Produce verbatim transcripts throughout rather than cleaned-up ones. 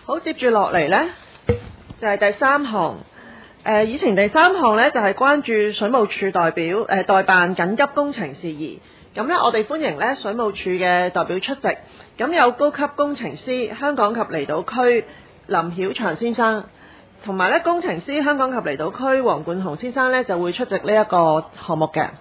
好，接住落嚟呢，就係、是、第三項。誒、呃，以前第三項呢，就係、是、關注水務署代表誒、呃、代辦緊急工程事宜。咁呢，我哋歡迎呢水務署嘅代表出席。咁有高級工程師香港及離島區林曉祥先生，同埋呢工程師香港及離島區黃冠雄先生呢，就會出席呢一個項目嘅。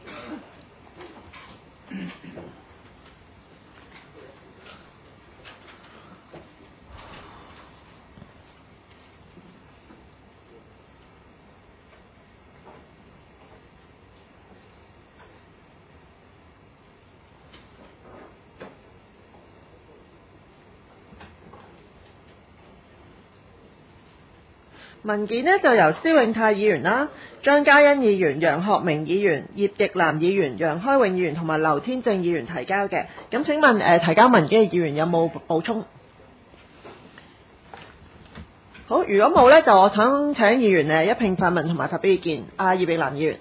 文件呢就由施永泰議員啦、張嘉欣議員、楊學明議員、葉奕南議員、楊開永議員同埋劉天正議員提交嘅。咁請問誒、呃、提交文件嘅議員有冇補充？好，如果冇呢，就我想請議員誒一併發問同埋發表意見。啊，葉奕南議員。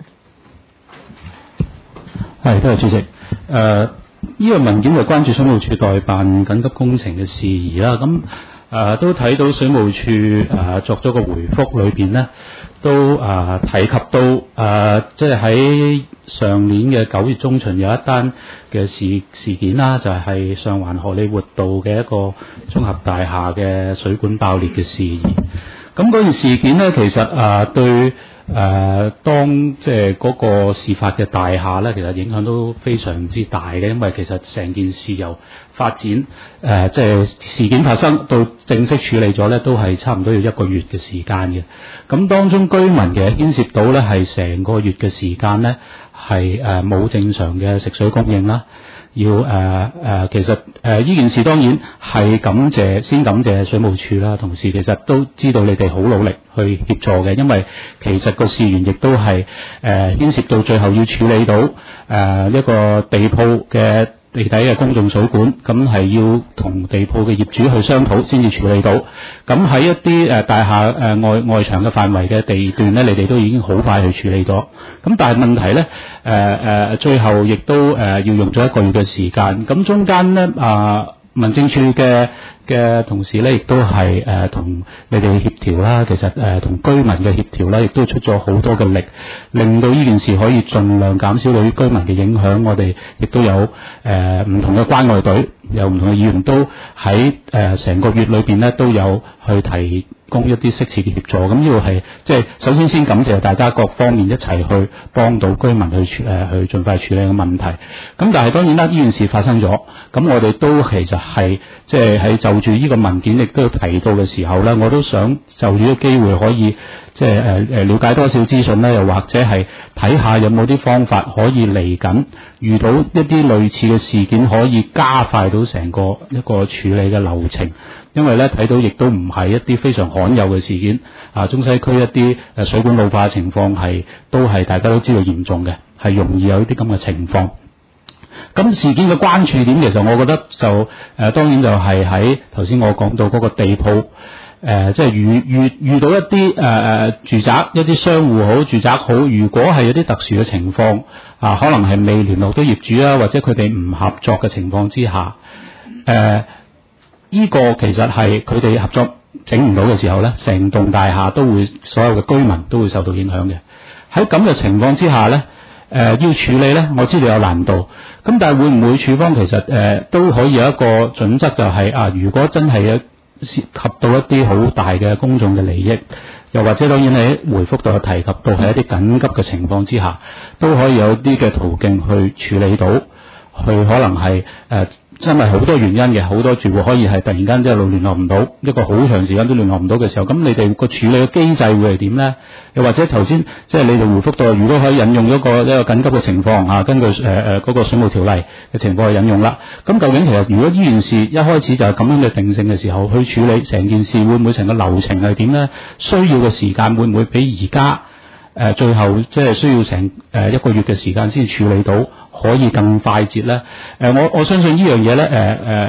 係，多謝主席。誒、呃，呢個文件就關注水務署代辦緊急工程嘅事宜啦。咁誒、呃、都睇到水務署誒、呃、作咗個回覆裏邊呢，都誒、呃、提及到誒即係喺上年嘅九月中旬有一單嘅事事件啦，就係、是、上環荷里活道嘅一個綜合大廈嘅水管爆裂嘅事宜。咁嗰件事件呢，其實誒、呃、對誒、呃、當即係嗰個事發嘅大廈呢，其實影響都非常之大嘅，因為其實成件事由發展誒、呃、即係事件發生到正式處理咗呢，都係差唔多要一個月嘅時間嘅。咁當中居民其實牽涉到呢係成個月嘅時間呢，係誒冇正常嘅食水供應啦。要誒誒、呃呃，其實誒呢、呃、件事當然係感謝，先感謝水務署啦。同時其實都知道你哋好努力去協助嘅，因為其實個事源亦都係誒牽涉到最後要處理到誒、呃、一個地鋪嘅地底嘅公眾水管，咁係要同地鋪嘅業主去商討先至處理到。咁喺一啲誒大廈誒、呃、外外牆嘅範圍嘅地段呢，你哋都已經好快去處理咗。咁但係問題呢，誒、呃、誒最後亦都誒、呃、要用咗一個月嘅時間。咁中間呢，啊、呃、民政處嘅嘅同事呢，亦都係誒同你哋協調啦。其實誒同、呃、居民嘅協調咧，亦都出咗好多嘅力，令到呢件事可以盡量減少對於居民嘅影響。我哋亦都有誒唔、呃、同嘅關愛隊，有唔同嘅議員都喺誒成個月裏邊呢，都有去提供一啲適切嘅協助。咁呢個係即係首先先感謝大家各方面一齊去幫到居民去處誒、呃、去盡快處理嘅問題。咁但係當然啦，呢件事發生咗，咁我哋都其實係即係喺就住呢個文件亦都提到嘅時候咧，我都想就住呢個機會可以即係誒誒了解多少資訊咧，又或者係睇下有冇啲方法可以嚟緊遇到一啲類似嘅事件，可以加快到成個一個處理嘅流程。因為咧睇到亦都唔係一啲非常罕有嘅事件，啊中西區一啲誒水管老化嘅情況係都係大家都知道嚴重嘅，係容易有一啲咁嘅情況。咁事件嘅關注點，其實我覺得就誒、呃、當然就係喺頭先我講到嗰個地鋪誒，即係遇遇遇到一啲誒誒住宅一啲商戶好住宅好，如果係有啲特殊嘅情況啊，可能係未聯絡到業主啊，或者佢哋唔合作嘅情況之下，誒、呃。呢個其實係佢哋合作整唔到嘅時候呢，成棟大廈都會所有嘅居民都會受到影響嘅。喺咁嘅情況之下呢，誒、呃、要處理呢，我知道有難度。咁但係會唔會處方其實誒、呃、都可以有一個準則、就係，就係啊，如果真係有涉及到一啲好大嘅公眾嘅利益，又或者當然喺回覆度有提及到係一啲緊急嘅情況之下，都可以有啲嘅途徑去處理到，去可能係誒。呃真係好多原因嘅，好多住戶可以係突然間一路聯絡唔到，一個好長時間都聯絡唔到嘅時候，咁你哋個處理嘅機制會係點呢？又或者頭先即係你哋回覆到，如果可以引用一個一個緊急嘅情況啊，根據誒誒嗰個水務條例嘅情況去引用啦。咁究竟其實如果呢件事一開始就係咁樣嘅定性嘅時候，去處理成件事會唔會成個流程係點呢？需要嘅時間會唔會比而家誒最後即係需要成誒一個月嘅時間先處理到？可以更快捷咧？誒、呃，我我相信呢樣嘢咧，誒、呃、誒，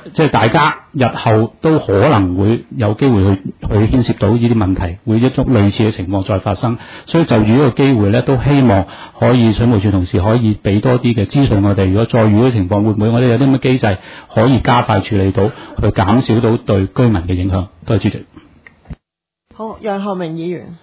即係大家日後都可能會有機會去去牽涉到呢啲問題，會一種類似嘅情況再發生。所以就住呢個機會咧，都希望可以水務署同事可以俾多啲嘅資訊我哋。如果再遇到情況，會唔會我哋有啲乜機制可以加快處理到，去減少到對居民嘅影響？多謝主席。 好，楊浩明議員。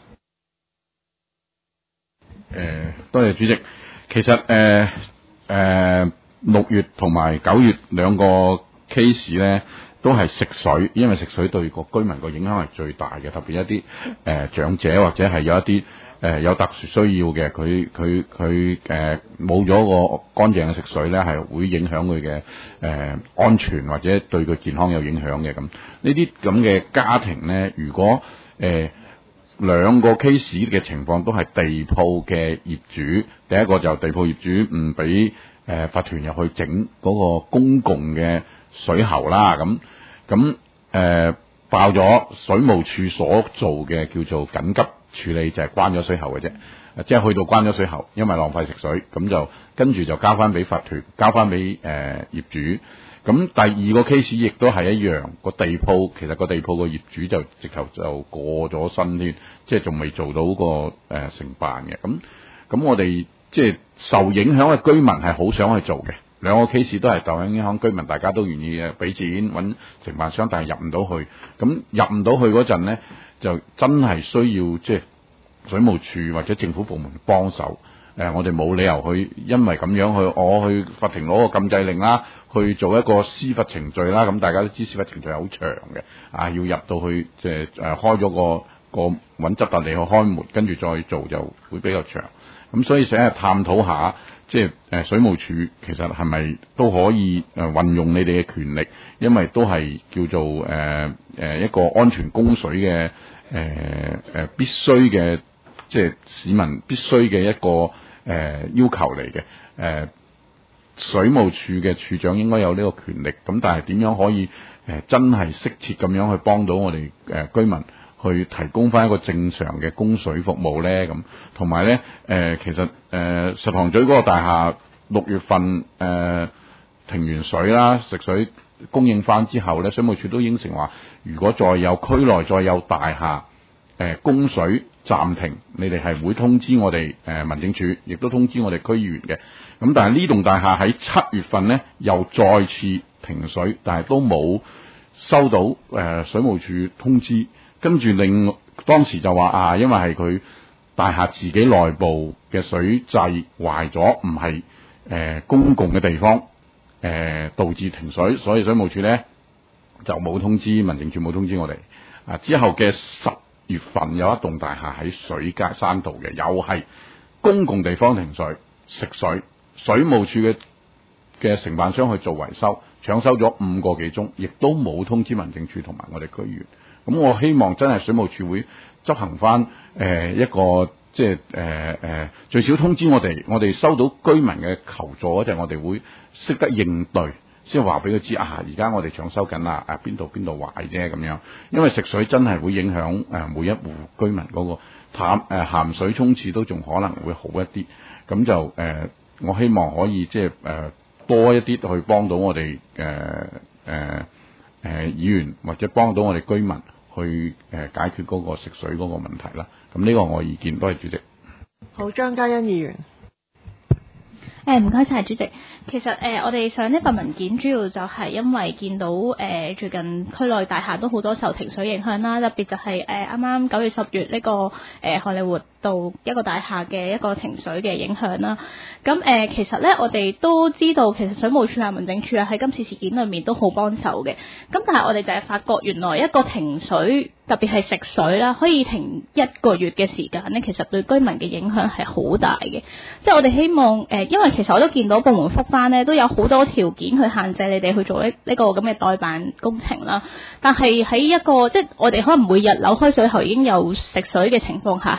誒、呃，多謝主席。其實誒誒六月同埋九月兩個 case 咧，都係食水，因為食水對個居民個影響係最大嘅，特別一啲誒、呃、長者或者係有一啲誒、呃、有特殊需要嘅，佢佢佢誒冇咗個乾淨嘅食水咧，係會影響佢嘅誒安全或者對佢健康有影響嘅。咁呢啲咁嘅家庭咧，如果誒、呃兩個 case 嘅情況都係地鋪嘅業主，第一個就地鋪業主唔俾誒法團入去整嗰個公共嘅水喉啦，咁咁誒爆咗水務署所做嘅叫做緊急處理，就係、是、關咗水喉嘅啫，即係去到關咗水喉，因為浪費食水，咁就跟住就交翻俾法團，交翻俾誒業主。咁第二個 case 亦都係一樣，個地鋪其實個地鋪個業主就直頭就過咗身添，即係仲未做到個誒、呃、承辦嘅。咁咁我哋即係受影響嘅居民係好想去做嘅，兩個 case 都係受影響居民，大家都願意誒俾錢揾承辦商，但係入唔到去。咁入唔到去嗰陣咧，就真係需要即係水務署或者政府部門幫手。誒、呃，我哋冇理由去因為咁樣去，我去法庭攞個禁制令啦，去做一個司法程序啦。咁大家都知司法程序係好長嘅，啊，要入到去即係誒開咗個個揾執達嚟去開門，跟住再做就會比較長。咁所以成日探討下，即係誒水務署其實係咪都可以誒運用你哋嘅權力，因為都係叫做誒誒、呃、一個安全供水嘅誒誒必須嘅，即係市民必須嘅一個。誒、呃、要求嚟嘅，誒、呃、水務署嘅署長應該有呢個權力，咁但係點樣可以誒、呃、真係適切咁樣去幫到我哋誒、呃、居民去提供翻一個正常嘅供水服務咧？咁同埋咧誒其實誒、呃、石塘咀嗰個大廈六月份誒、呃、停完水啦，食水供應翻之後咧，水務署都應承話，如果再有區內再有大廈誒、呃、供水暫停，你哋係會通知我哋誒、呃、民政處，亦都通知我哋區議員嘅。咁但係呢棟大廈喺七月份咧又再次停水，但係都冇收到誒、呃、水務署通知。跟住令當時就話啊，因為係佢大廈自己內部嘅水掣壞咗，唔係誒公共嘅地方誒、呃、導致停水，所以水務署咧就冇通知，民政處冇通知我哋。啊之後嘅十月份有一棟大廈喺水街山道嘅，又係公共地方停水食水，水務署嘅嘅承辦商去做維修，搶修咗五個幾鐘，亦都冇通知民政處同埋我哋區議員。咁我希望真係水務署會執行翻誒、呃、一個即係誒誒最少通知我哋，我哋收到居民嘅求助嗰陣，我哋會識得應對。先話俾佢知啊！而家我哋搶修緊啦，啊邊度邊度壞啫咁樣。因為食水真係會影響誒、呃、每一戶居民嗰個淡誒鹹水沖廁都仲可能會好一啲。咁就誒、呃，我希望可以即係誒多一啲去幫到我哋誒誒誒議員或者幫到我哋居民去誒、呃、解決嗰個食水嗰個問題啦。咁呢個我意見，多謝主席。 好，張嘉欣議員。 誒唔該晒主席。其實誒、呃、我哋上呢份文件主要就係因為見到誒、呃、最近區內大廈都好多受停水影響啦，特別就係誒啱啱九月十月呢、這個誒、呃、荷里活道一個大廈嘅一個停水嘅影響啦。咁誒、呃、其實咧我哋都知道，其實水務署啊、民政處啊喺今次事件裏面都好幫手嘅。咁但係我哋就係發覺原來一個停水，特別係食水啦，可以停一個月嘅時間咧，其實對居民嘅影響係好大嘅。即係我哋希望誒、呃，因為其實我都見到部門覆返咧，都有好多條件去限制你哋去做呢呢個咁嘅代辦工程啦。但係喺一個即係我哋可能每日扭開水喉已經有食水嘅情況下，係想像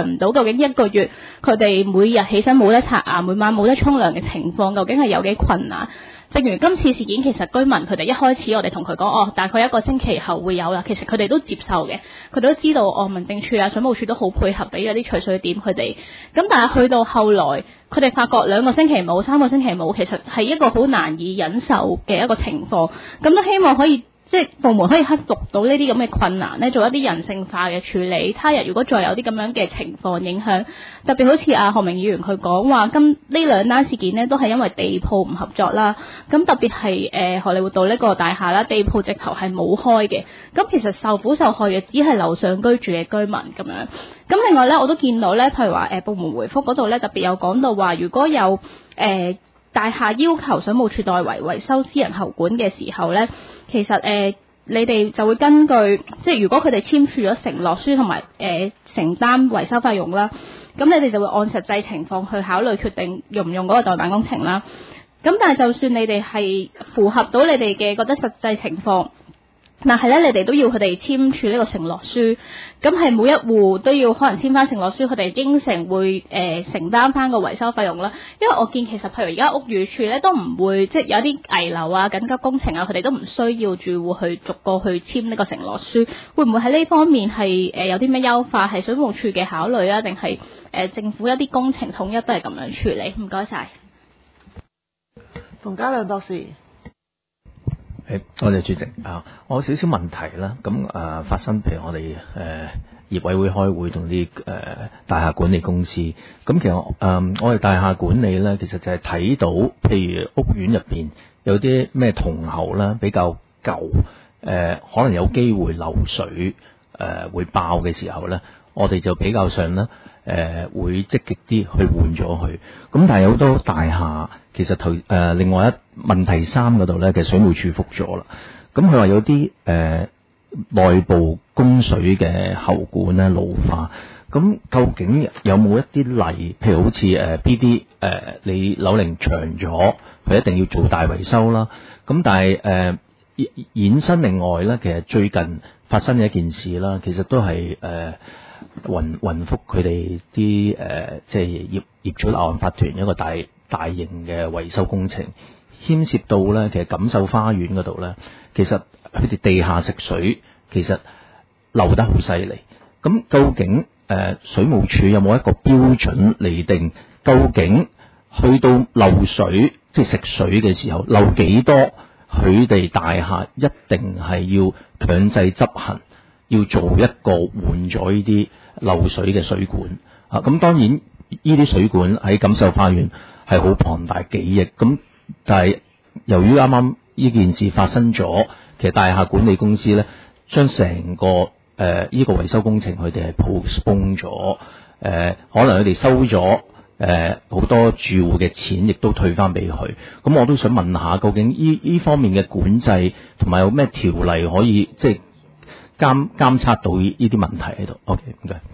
量唔到究竟一個月佢哋每日起身冇得刷牙，每晚冇得沖涼嘅情況究竟係有幾困難。正如今次事件，其實居民佢哋一開始我哋同佢講，哦，大概一個星期後會有啦，其實佢哋都接受嘅，佢哋都知道，哦，民政處啊、水務處都好配合俾嗰啲取水點佢哋。咁但係去到後來，佢哋發覺兩個星期冇、三個星期冇，其實係一個好難以忍受嘅一個情況。咁都希望可以即係部門可以克服到呢啲咁嘅困難咧，做一啲人性化嘅處理。他日如果再有啲咁樣嘅情況影響，特別好似阿何明議員佢講話，今呢兩單事件呢都係因為地鋪唔合作啦。咁特別係誒荷里活道呢個大廈啦，地鋪直頭係冇開嘅。咁其實受苦受害嘅只係樓上居住嘅居民咁樣。咁另外咧，我都見到咧，譬如話誒部門回覆嗰度咧，特別有講到話，如果有誒、呃、大廈要求水務處代為維修私人喉管嘅時候咧，其實誒、呃、你哋就會根據即係如果佢哋簽署咗承諾書同埋誒承擔維修費用啦，咁你哋就會按實際情況去考慮決定用唔用嗰個代辦工程啦。咁但係就算你哋係符合到你哋嘅覺得實際情況，但係咧你哋都要佢哋簽署呢個承諾書，咁係每一戶都要可能簽翻承諾書，佢哋應承會誒、呃、承擔翻個維修費用啦。因為我見其實譬如而家屋宇署咧都唔會即係有啲危樓啊、緊急工程啊，佢哋都唔需要住戶去逐個去簽呢個承諾書。會唔會喺呢方面係誒、呃、有啲咩優化？係水務署嘅考慮啊，定係誒政府一啲工程統一都係咁樣處理？唔該晒。 馮家亮博士， 誒，多謝主席啊！我有少少問題啦，咁誒、呃、發生，譬如我哋誒、呃、業委會開會同啲誒大廈管理公司，咁其實誒、呃、我哋大廈管理咧，其實就係睇到，譬如屋苑入邊有啲咩銅喉啦，比較舊，誒、呃、可能有機會漏水，誒、呃、會爆嘅時候咧，我哋就比較上咧。誒、呃、會積極啲去換咗佢，咁但係有好多大廈其實頭誒、呃、另外一問題三嗰度咧，其實水務署覆咗啦。咁佢話有啲誒內部供水嘅喉管咧老化，咁究竟有冇一啲例，譬如好似誒 B D 誒你樓齡長咗，佢一定要做大維修啦。咁但係誒、呃、衍生另外咧，其實最近發生嘅一件事啦，其實都係誒。呃雲雲福佢哋啲誒，即係業業主立案法團一個大大型嘅維修工程，牽涉到咧，其實錦繡花園嗰度咧，其實佢哋地下食水其實漏得好犀利。咁究竟誒、呃、水務署有冇一個標準嚟定？究竟去到漏水即係食水嘅時候漏幾多？佢哋大廈一定係要強制執行。要做一個換咗呢啲漏水嘅水管啊！咁當然呢啲水管喺錦繡花園係好龐大幾億，咁但係由於啱啱呢件事發生咗，其實大廈管理公司咧將成個誒呢、呃這個維修工程佢哋係 postpone 咗，誒、呃、可能佢哋收咗誒好多住戶嘅錢，亦都退翻俾佢。咁我都想問下，究竟呢呢方面嘅管制同埋有咩條例可以即係？監監測到呢啲問題喺度。OK， 唔該。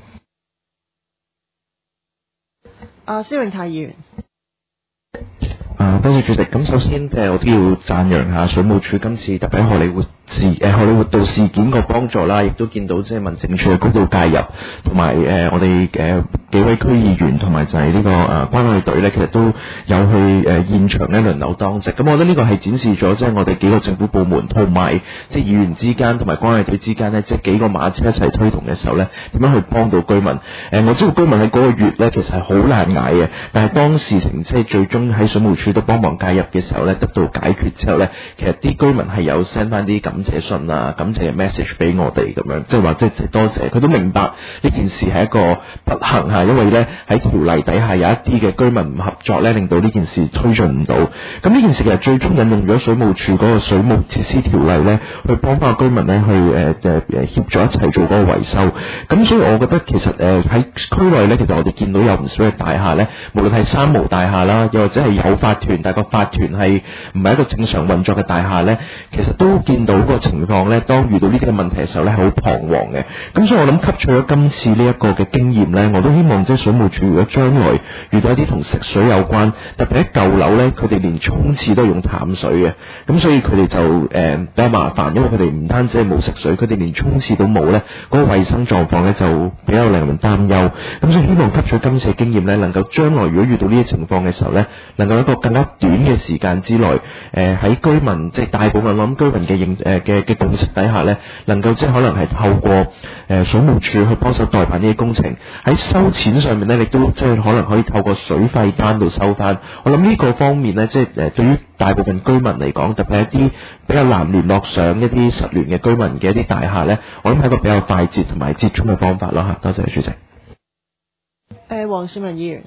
啊，施永泰議員。 啊，多謝主席。咁首先即係我都要讚揚下水務署今次特別喺荷里活事誒荷里活道事件個幫助啦，亦都見到即係民政處嘅高度介入，同埋誒我哋誒幾位區議員同埋就係呢個誒關愛隊咧，其實都有去誒現場咧輪流當值。咁我覺得呢個係展示咗即係我哋幾個政府部門同埋即係議員之間同埋關愛隊之間咧，即係幾個馬車一齊推動嘅時候咧，點樣去幫到居民？誒我知道居民喺嗰個月咧其實係好難捱嘅，但係當事情即係最終喺水務署都幫忙介入嘅時候咧，得到解決之後咧，其實啲居民係有 send 翻啲感謝信啊、感謝嘅 message 俾我哋咁樣，即係話即係多謝，佢都明白呢件事係一個不幸嚇，因為咧喺條例底下有一啲嘅居民唔合作咧，令到呢件事推進唔到。咁呢件事其實最終引用咗水務署嗰個水務設施條例咧，去幫翻個居民咧去誒誒誒協助一齊做嗰個維修。咁所以我覺得其實誒喺區內咧，其實我哋見到有唔少嘅大廈咧，無論係三無大廈啦，又或者係有法團，但係個法團係唔係一個正常運作嘅大廈咧，其實都見到個情況咧，當遇到呢啲嘅問題嘅時候咧，係好彷徨嘅。咁所以我諗吸取咗今次呢一個嘅經驗咧，我都希望即係水務署如果將來遇到一啲同食水有關，特別喺舊樓咧，佢哋連沖廁都係用淡水嘅，咁所以佢哋就誒、呃、比較麻煩，因為佢哋唔單止係冇食水，佢哋連沖廁都冇咧，嗰、那個衛生狀況咧就比較令人擔憂。咁所以希望吸取今次嘅經驗咧，能夠將來如果遇到呢啲情況嘅時候咧，能夠一個更加短嘅時間之內，誒、呃、喺居民即係大部分我諗居民嘅認誒嘅嘅共識底下咧，能夠即係可能係透過誒、呃、水務署去幫手代辦呢啲工程，喺收錢上面咧，亦都即係可能可以透過水費單度收翻。我諗呢個方面咧，即係誒對於大部分居民嚟講，特別係一啲比較難聯絡上一啲實聯嘅居民嘅一啲大廈咧，我諗係一個比較快捷同埋折衷嘅方法咯嚇。多謝主席。 誒，黃兆文議員。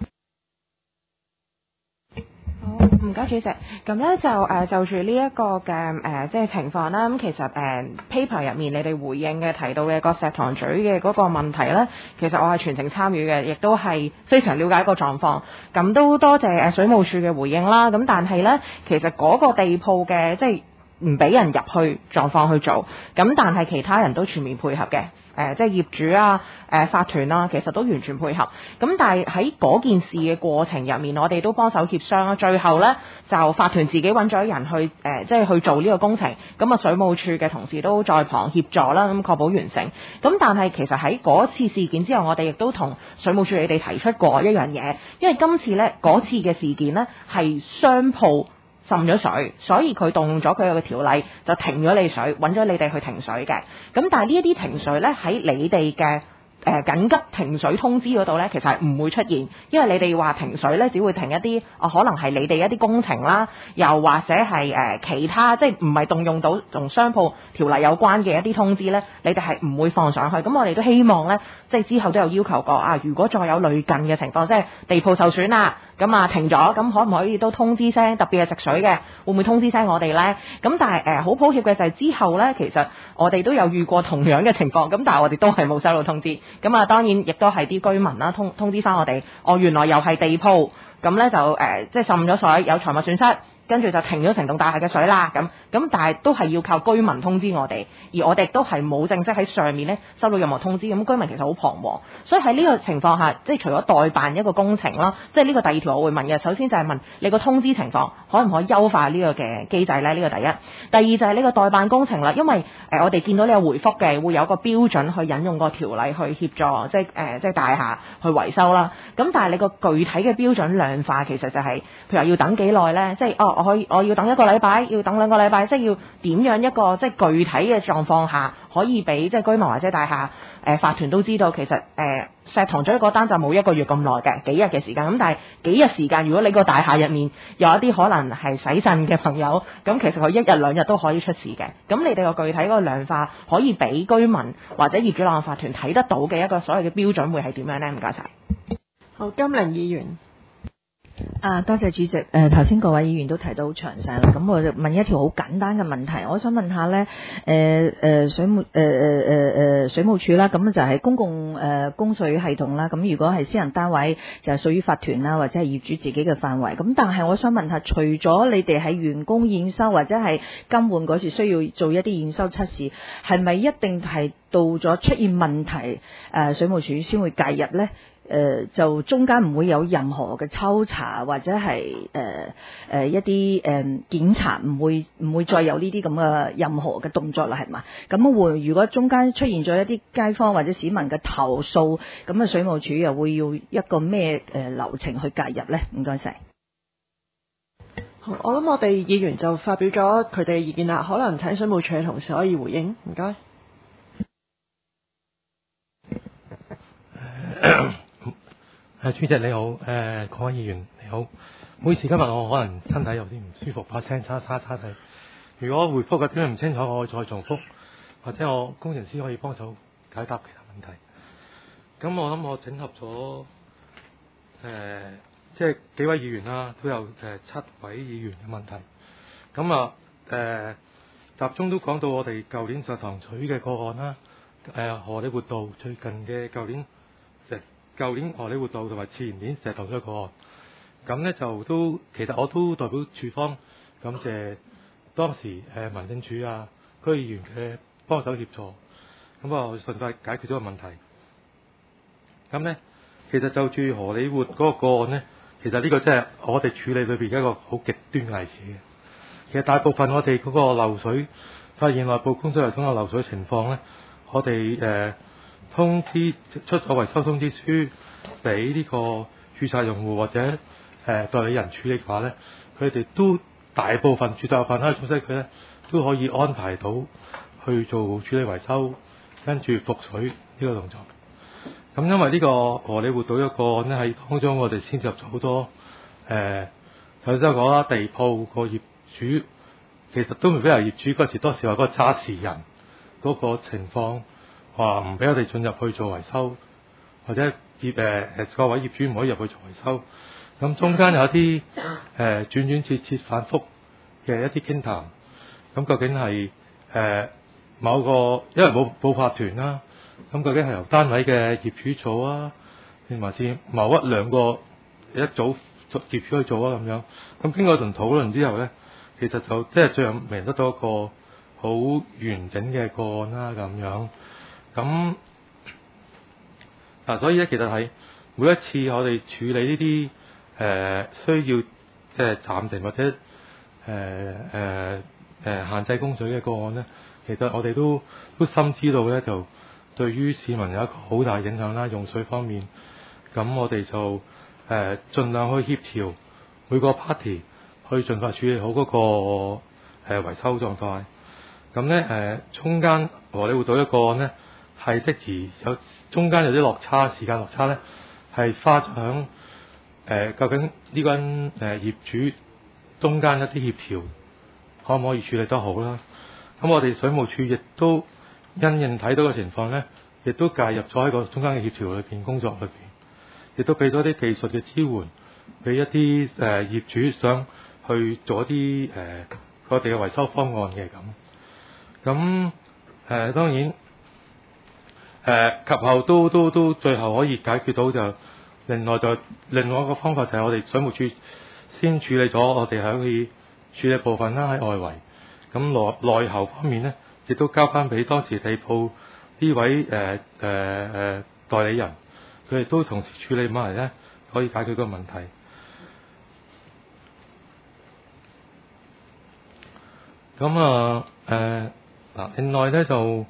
好，唔該主席。咁咧就誒、呃、就住呢一個嘅誒、呃、即係情況啦。咁其實誒、呃、paper 入面你哋回應嘅提到嘅個石塘咀嘅嗰個問題咧，其實我係全程參與嘅，亦都係非常了解個狀況。咁都多謝誒水務署嘅回應啦。咁但係咧，其實嗰個地鋪嘅即係唔俾人入去狀況去做，咁但係其他人都全面配合嘅。誒、呃，即係業主啊，誒、呃、法團啊，其實都完全配合。咁但係喺嗰件事嘅過程入面，我哋都幫手協商啦。最後呢，就法團自己揾咗人去誒、呃，即係去做呢個工程。咁啊，水務署嘅同事都在旁協助啦，咁確保完成。咁但係其實喺嗰次事件之後，我哋亦都同水務署你哋提出過一樣嘢，因為今次呢，嗰次嘅事件呢，係商鋪滲咗水，所以佢動用咗佢嘅條例，就停咗你水，揾咗你哋去停水嘅。咁但係呢一啲停水呢，喺你哋嘅誒緊急停水通知嗰度呢，其實係唔會出現，因為你哋話停水呢，只會停一啲啊、呃，可能係你哋一啲工程啦，又或者係誒、呃、其他，即係唔係動用到同商鋪條例有關嘅一啲通知呢，你哋係唔會放上去。咁我哋都希望呢，即係之後都有要求過啊，如果再有類近嘅情況，即係地鋪受損啦。咁啊停咗，咁可唔可以都通知聲？特別係食水嘅，會唔會通知聲我哋呢？咁但係誒好抱歉嘅就係之後呢，其實我哋都有遇過同樣嘅情況，咁但係我哋都係冇收到通知。咁啊當然亦都係啲居民啦，通通知翻我哋，哦原來又係地鋪，咁呢就誒、呃、即係滲咗水，有財物損失。跟住就停咗成棟大廈嘅水啦，咁咁但係都係要靠居民通知我哋，而我哋都係冇正式喺上面咧收到任何通知，咁居民其實好彷徨，所以喺呢個情況下，即係除咗代辦一個工程啦，即係呢個第二條我會問嘅，首先就係問你個通知情況可唔可以優化呢個嘅機制咧？呢個第一，第二就係呢個代辦工程啦，因為誒、呃、我哋見到你有回覆嘅，會有個標準去引用個條例去協助，即係誒、呃、即係大廈去維修啦。咁但係你個具體嘅標準量化其實就係、是，譬如話要等幾耐咧？即係哦。我可以，我要等一個禮拜，要等兩個禮拜，即係要點樣一個即係具體嘅狀況下，可以俾即係居民或者大廈誒、呃、法團都知道，其實誒、呃、石塘咀嗰單就冇一個月咁耐嘅，幾日嘅時間。咁但係幾日時間，如果你個大廈入面有一啲可能係洗腎嘅朋友，咁其實佢一日兩日都可以出事嘅。咁你哋個具體嗰個量化可以俾居民或者業主立案法團睇得到嘅一個所謂嘅標準會係點樣呢？唔該晒。 好，金玲議員。 啊，多謝主席。誒頭先各位議員都提到好詳細啦，咁我就問一條好簡單嘅問題，我想問下咧，誒、呃、誒水務誒誒誒誒水務署啦，咁就係公共誒、呃、供水系統啦，咁如果係私人單位就係屬於法團啦，或者係業主自己嘅範圍。咁但係我想問下，除咗你哋喺員工驗收或者係更換嗰時需要做一啲驗收測試，係咪一定係到咗出現問題誒、呃、水務署先會介入咧？誒、呃、就中間唔會有任何嘅抽查或者係誒誒一啲誒、呃、檢查，唔會唔會再有呢啲咁嘅任何嘅動作啦，係嘛？咁會如果中間出現咗一啲街坊或者市民嘅投訴，咁啊水務署又會要一個咩誒流程去介入咧？唔該晒。 好，我諗我哋議員就發表咗佢哋嘅意見啦，可能請水務署嘅同事可以回應，唔該。 誒主席你好，誒各位議員你好，唔好意思，今日我可能身體有啲唔舒服，把聲叉叉叉細。如果回覆嘅點樣唔清楚，我再重複，或者我工程師可以幫手解答其他問題。咁我諗我整合咗誒、呃，即係幾位議員啦，都有誒、呃、七位議員嘅問題。咁啊誒，集中都講到我哋舊年石塘咀嘅個案啦，誒、呃、荷里活道最近嘅舊年。舊年荷里活道同埋前年石塘咀個案，咁呢就都其實我都代表處方感謝當時誒民政處啊、 區議員嘅幫手協助，咁啊順快解決咗個問題。咁咧，其實就住荷里活嗰個個案咧，其實呢個真係我哋處理裏邊一個好極端嘅例子嘅。其實大部分我哋嗰個漏水發現內部供水系統有漏水情況咧，我哋誒、呃、通知出咗維修通知書俾呢個註冊用戶或者誒、呃、代理人處理嘅話咧，佢哋都大部分絕大部分喺總西區咧都可以安排到去做處理維修，跟住復水呢個動作。咁因為呢個荷里活道一個案咧，喺當中我哋牽涉咗好多誒，頭先講啦，地鋪個業主其實都未必係業主，嗰時多時話嗰個揸持人嗰個情況，話唔俾我哋進入去做維修，或者業誒誒各位業主唔可以入去做維修。咁中間有一啲誒、呃、轉轉折折反覆嘅一啲傾談，咁究竟係誒、呃、某個因為冇冇法團啦。咁究竟係由單位嘅業主做啊，定還是某一兩個一組業主去做啊？咁樣咁經過一輪討論之後咧，其實就即係最後明得到一個好完整嘅個案啦。咁樣咁嗱，所以咧其實係每一次我哋處理呢啲誒需要即係暫停或者誒誒誒限制供水嘅個案咧，其實我哋都都深知道咧就。對於市民有一個好大影響啦，用水方面，咁我哋就誒、呃、盡量去協調每個 party 去盡快處理好嗰、那個誒、呃、維修狀態。咁咧誒中間荷里活道一個案咧係的而有中間有啲落差，時間落差咧係花咗響誒究竟呢間誒業主中間一啲協調可唔可以處理得好啦？咁我哋水務署亦都。因應睇到嘅情況咧，亦都介入咗喺個中間嘅協調裏邊工作裏邊，亦都俾咗啲技術嘅支援，俾一啲誒、呃、業主想去做一啲誒我哋嘅維修方案嘅咁。咁誒、呃、當然誒、呃、及後都都都最後可以解決到就另外就另外一個方法就係我哋水務署先處理咗我哋喺去處理部分啦喺外圍，咁內內喉方面咧。亦都交翻俾當時地鋪呢位誒誒誒代理人，佢哋都同時處理埋咧，可以解決個問題。咁啊誒嗱，另外咧就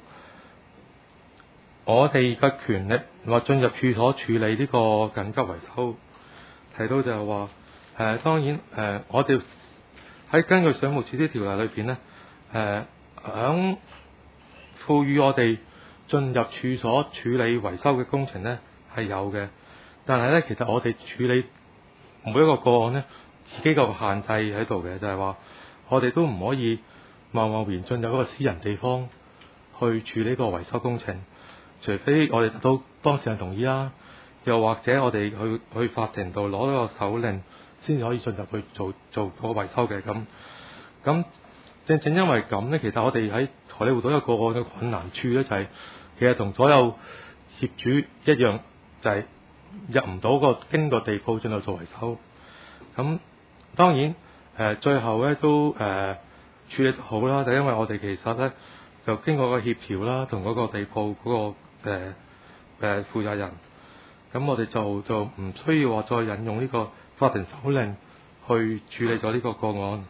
我哋嘅權力話進入處所處理呢個緊急維修，提到就係話誒當然誒、呃、我哋喺根據水務處啲條例裏邊咧誒響。賦予我哋進入處所處理維修嘅工程呢係有嘅，但係呢，其實我哋處理每一個個案呢，自己個限制喺度嘅，就係話我哋都唔可以貿貿然進入一個私人地方去處理個維修工程，除非我哋得到當事人同意啦，又或者我哋去去法庭度攞一個手令先至可以進入去做做個維修嘅咁。咁正正因為咁呢，其實我哋喺荷里活道一個個案嘅困難處咧，就係、是、其實同所有業主一樣，就係、是、入唔到個經過地鋪進入做維修。咁當然誒、呃，最後咧都誒、呃、處理得好啦，就因為我哋其實咧就經過個協調啦，同嗰個地鋪嗰、那個誒誒、呃呃、負責人，咁我哋就就唔需要話再引用呢個法庭手令去處理咗呢個個案。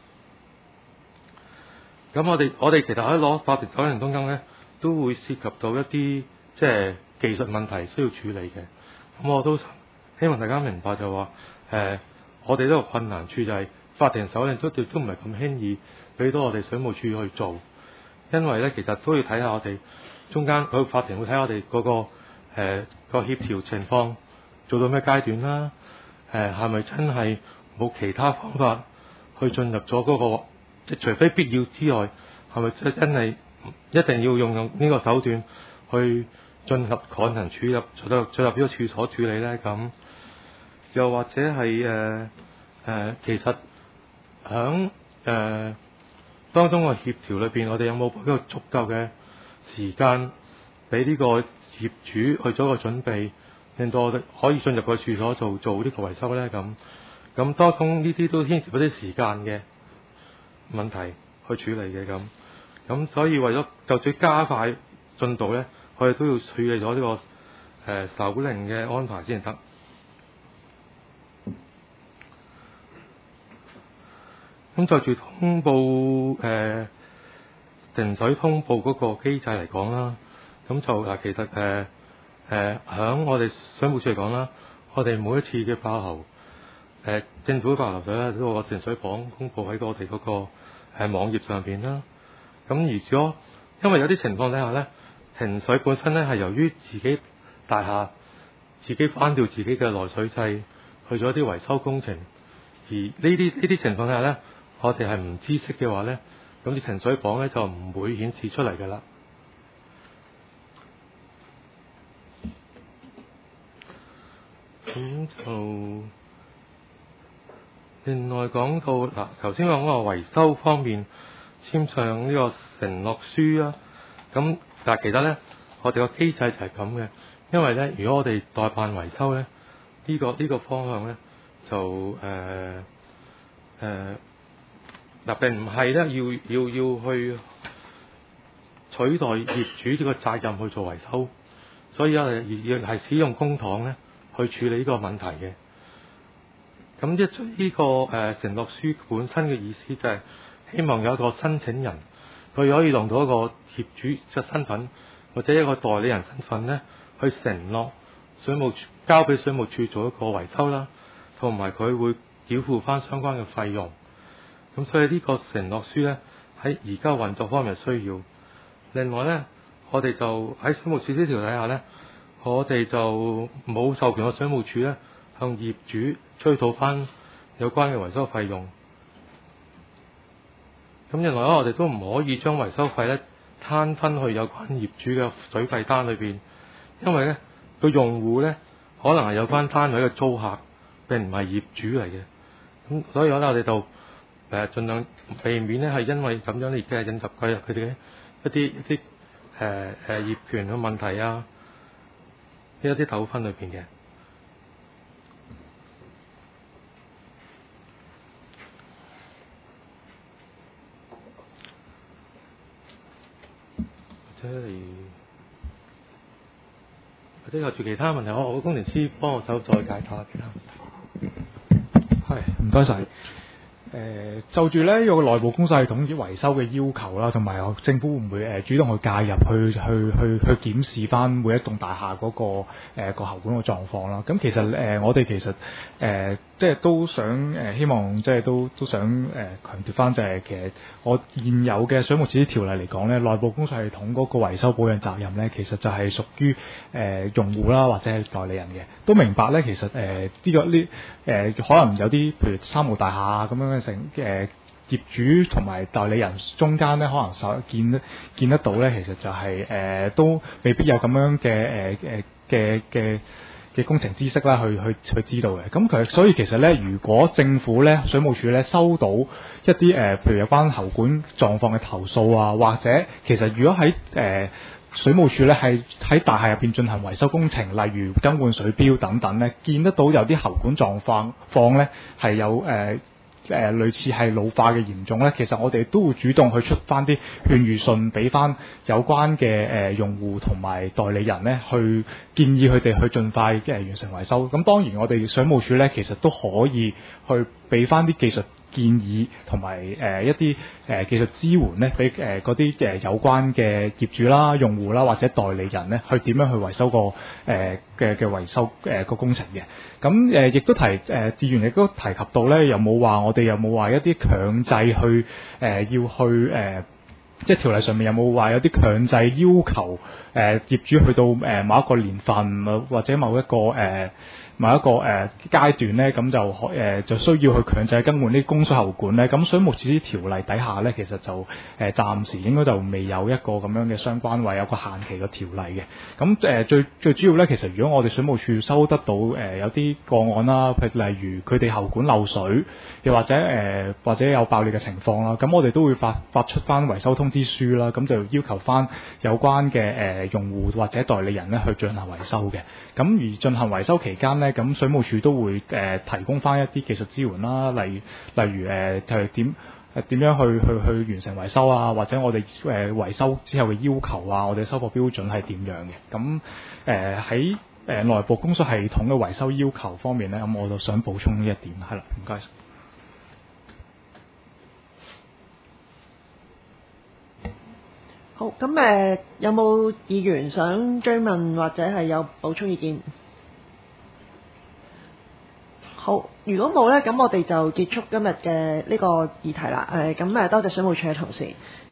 咁我哋我哋其實喺攞法庭手令當中咧，都會涉及到一啲即係技術問題需要處理嘅。咁我都希望大家明白就話，誒、呃，我哋呢個困難處就係法庭手令都都唔係咁輕易俾到我哋水務處去做，因為咧其實都要睇下我哋中間個法庭會睇下我哋嗰、那個誒、呃、個協調情況做到咩階段啦，誒係咪真係冇其他方法去進入咗嗰、那個？即除非必要之外，係咪真真係一定要用用呢個手段去進入強行處入進入進入呢個處所處理咧？咁又或者係誒誒，其實響誒、呃、當中嘅協調裏邊，我哋有冇一個足夠嘅時間俾呢個業主去做個準備，令到我哋可以進入個處所做做呢個維修咧？咁咁當中呢啲都牽涉一啲時間嘅問題去處理嘅咁， 咁所以為咗就最加快進度咧，我哋都要處理咗呢、這個誒、呃、手令嘅安排先得。咁就住通報誒、呃、停水通報嗰個機制嚟講啦，咁就嗱其實誒誒響我哋水務署嚟講啦，我哋每一次嘅爆喉誒、呃、政府嘅爆喉水咧都有個停水榜公佈喺我哋嗰、那個誒、呃、網頁上邊啦。咁如果因為有啲情況底下咧，停水本身咧係由於自己大廈自己關掉自己嘅內水掣去咗一啲維修工程，而呢啲呢啲情況底下咧，我哋係唔知悉嘅話咧，咁啲停水榜咧就唔會顯示出嚟㗎啦。咁就另外講到嗱，頭先講嗰個維修方面簽上呢個承諾書啦。咁但係其實咧，我哋個機制就係咁嘅，因為咧，如果我哋代辦維修咧，呢、這個呢、這個方向咧就誒誒。呃呃嗱，並唔係咧，要要要去取代業主呢個責任去做維修，所以我哋要係使用公帑咧去處理呢個問題嘅。咁一呢個誒、呃、承諾書本身嘅意思就係希望有一個申請人，佢可以用到一個業主嘅身份或者一個代理人身份咧，去承諾水務交俾水務署做一個維修啦，同埋佢會繳付翻相關嘅費用。咁所以呢個承諾書咧喺而家運作方面需要。另外咧，我哋就喺水務署呢條底下咧，我哋就冇授權個水務署咧向業主追討翻有關嘅維修費用。咁另外咧，我哋都唔可以將維修費咧攤分去有關業主嘅水費單裏邊，因為咧個用戶咧可能係有關單位嘅租客，並唔係業主嚟嘅。咁所以咧，我哋就誒盡量避免咧，係因為咁樣而嘅引入佢佢哋嘅一啲一啲誒誒業權嘅問題啊，呢一啲糾紛裏邊嘅。或者係或者有住其他問題，我我工程師幫我手再解答其他。 係，唔該晒。誒、呃、就住咧有個內部公示系統啲維修嘅要求啦，同埋政府會唔會誒、呃、主動去介入去去去去檢視翻每一棟大廈嗰、那個誒、呃、個喉管嘅狀況啦？咁其實誒、呃、我哋其實誒、呃、即係都想誒、呃、希望即係都都想誒、呃、強調翻就係其實我現有嘅水務署條例嚟講咧，內部公示系統嗰個維修保養責任咧，其實就係屬於誒、呃、用戶啦或者係代理人嘅。都明白咧，其實誒呢、呃這個呢誒、呃、可能有啲譬如三無大廈咁樣。成誒、呃、業主同埋代理人中間咧，可能實見見得到咧，其實就係、是、誒、呃、都未必有咁樣嘅誒誒嘅嘅嘅工程知識啦，去去去知道嘅。咁佢所以其實咧，如果政府咧水務署咧收到一啲誒、呃，譬如有關喉管狀況嘅投訴啊，或者其實如果喺誒、呃水務署咧係喺大廈入邊進行維修工程，例如更換水錶等等咧，見得到有啲喉管狀況況咧係有誒。呃誒、呃、類似係老化嘅嚴重咧，其實我哋都會主動去出翻啲勸喻信俾翻有關嘅誒、呃、用戶同埋代理人咧，去建議佢哋去盡快嘅、呃、完成維修。咁當然我哋水務署咧，其實都可以去俾翻啲技術建議同埋誒一啲誒、呃、技術支援咧，俾誒嗰啲誒有關嘅業主啦、用戶啦或者代理人咧，去點樣去維修個誒嘅嘅維修誒個、呃、工程嘅。咁誒亦都提誒議員亦都提及到咧，有冇話我哋有冇話一啲強制去誒、呃、要去誒、呃，即係條例上面有冇話有啲強制要求誒、呃、業主去到誒、呃、某一個年份或者某一個誒。呃某一個誒、呃、階段咧，咁就誒、呃、就需要去強制更換啲供水喉管咧。咁水務署啲條例底下咧，其實就誒、呃、暫時應該就未有一個咁樣嘅相關或有個限期嘅條例嘅。咁誒、呃、最最主要咧，其實如果我哋水務署收得到誒、呃、有啲個案啦，譬如例如佢哋喉管漏水，又或者誒、呃、或者有爆裂嘅情況啦，咁我哋都會發發出翻維修通知書啦，咁就要求翻有關嘅誒、呃、用戶或者代理人咧去進行維修嘅。咁而進行維修期間咧，咁水務署都會誒、呃、提供翻一啲技術支援啦，例如例如誒係點誒點樣去去去完成維修啊，或者我哋誒維修之後嘅要求啊，我哋收貨標準係點樣嘅？咁誒喺誒內部供水系統嘅維修要求方面咧，咁我就想補充呢一點，係啦，唔該。 好，咁誒、呃、有冇議員想追問或者係有補充意見？好，如果冇咧，咁我哋就結束今日嘅呢個議題啦。誒、呃，咁誒多謝水務署嘅同事。